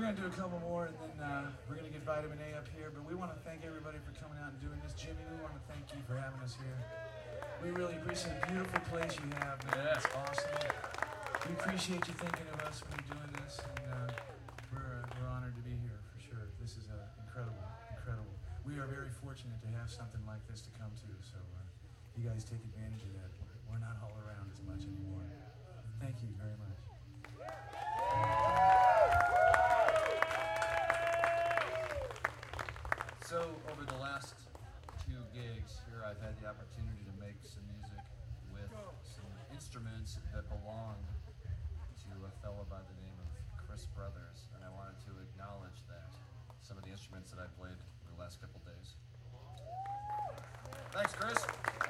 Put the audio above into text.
going to do a couple more, and then we're going to get Vitamin A up here. But we want to thank everybody for coming out and doing this. Jimmy, we want to thank you for having us here. We really appreciate the beautiful place you have, man. Yeah. It's awesome. We appreciate you thinking of us when you're doing this, and we're honored to be here for sure. This is incredible, incredible. We are very fortunate to have something like this to come to, so you guys take advantage of that. We're not all around as much anymore. Thank you very much. So, over the last 2 gigs here, I've had the opportunity to make some music with some instruments that belong to a fellow by the name of Chris Brothers, and I wanted to acknowledge that, some of the instruments that I played the last couple days. Thanks, Chris.